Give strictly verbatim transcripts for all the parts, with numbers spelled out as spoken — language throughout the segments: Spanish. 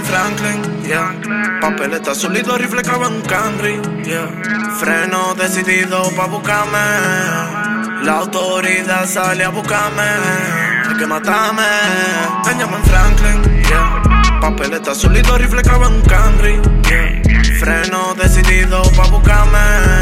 Franklin, yeah. Papeleta solito, rifle clava en un Camry, yeah. Freno decidido pa' buscarme. La autoridad sale a buscarme. Hay que matarme. Benjamin Franklin, yeah. Papeleta solito, rifle clava en un Camry, yeah. Freno decidido pa' buscarme.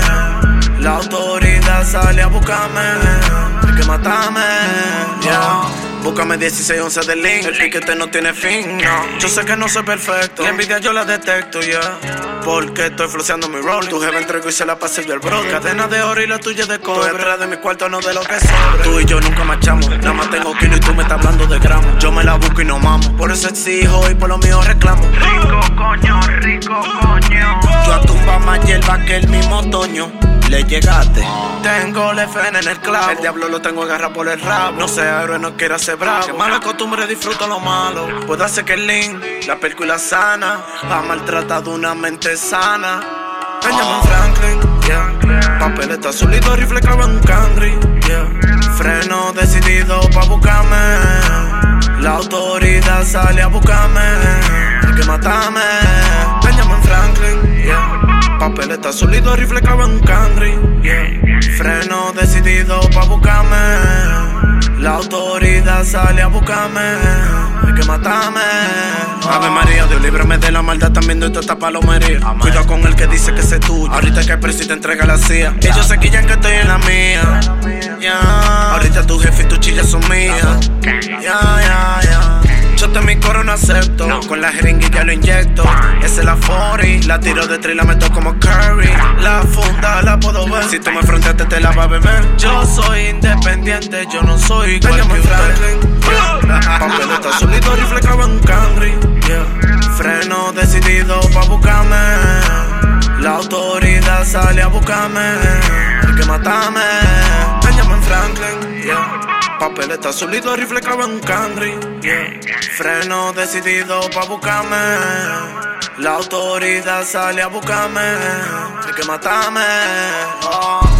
La autoridad sale a buscarme. Hay que matarme, yeah. Búscame dieciséis once de link. El piquete no tiene fin, no. Yo sé que no soy perfecto. La envidia yo la detecto, ya, yeah. Porque estoy floseando mi rol. Tu jefe entregó y se la pasé yo al bro. Cadena de oro y la tuya de cobre. Estoy detrás de mi cuarto, no de lo que sobre. Tú y yo nunca marchamos. Nada más tengo kilo y tú me estás hablando de gramos. Yo me la busco y no mamo. Por eso exijo y por lo mío reclamo. Rico, coño, rico, coño. Yo a tumba más hierba que el mismo otoño. Le llegaste. Tengo el F N en el clavo. El diablo lo tengo agarrado por el rabo. No sea héroe, no quiera ser bravo. Que mala costumbre, disfruto lo malo. Puedo hacer que el link, la película sana, va a maltratar de una mente sana. Benjamin Franklin, yeah. Papeleta solito, rifle clava en un Camry, yeah. Freno decidido pa' buscarme. La autoridad sale a buscarme. Hay que matarme. Benjamin Franklin, yeah. Papeleta solito, rifle clava en un Camry, yeah. Freno decidido pa' buscarme. La autoridad sale a buscarme. Hay que matarme. Ave María, Dios líbrame de la maldad, también de toda esta palomería. Cuida con el que dice que es tuyo. Ahorita que el precio te entrega la C I A. Ellos se quillan que estoy en la mía, yeah. Ahorita tu jefe y tu chilla son mías, yeah, yeah, yeah. Yo te mi coro no acepto, no. Con la jeringa ya lo inyecto. Esa es la cuarenta, la tiro de tres y la meto como Curry. La funda la puedo ver, si tú me fronteaste te la vas a beber. Yo soy independiente, yo no soy igual que Franklin, yeah. Papeleta solito, rifle clava en un Camry, yeah. Freno decidido pa' buscarme. La autoridad sale a buscarme. Hay que matarme. Benjamin Franklin, yeah. Papeleta solito, rifle clava en un Camry, yeah. Freno decidido pa' buscarme. La autoridad sale a buscarme. Hay que matarme, oh.